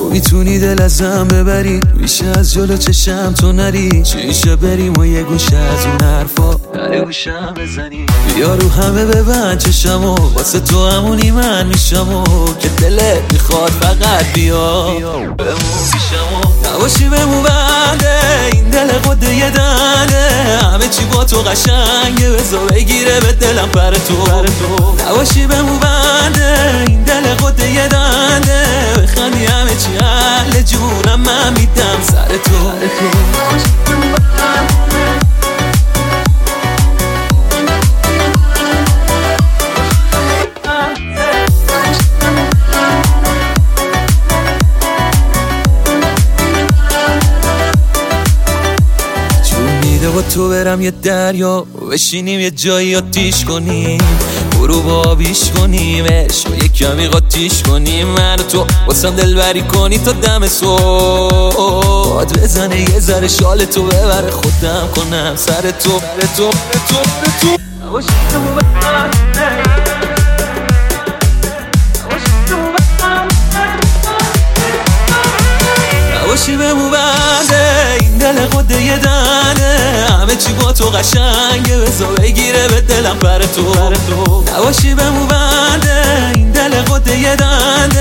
تو میتونی دل ازم ببری، میشه از جلو چشم تو نری، چیشه بریم و یه گوشه از اون حرفا در گوشم بزنی. بیا رو همه ببند چشمو، واسه تو همونی من میشمو که دلت میخواد فقط بیا بمون پیشمو. نباشی بمون بنده این دل قده یه دنده، همه چی با تو قشنگه بذار بگیره به دلم پر تو. نباشی بمون بنده این دل قده یه دنده، بخندی همه چی حل جونم من میدم سر تو. با تو برم یه دریا بشینیم یه جایی آتیش کنیم، برو با آبیش کنیم عشق و یه کمی قاطیش کنیم، من و تو واسم دلبری کنی تا دم صبح، باد بزنه یه ذره شال تو ببره خودم کنم سر تو. نباشی بمون بنده این دل قده یه دنده، همه چی با تو قشنگه بذار بگیره به دلم پر تو. نباشی بمون بنده این دل قده یه دنده،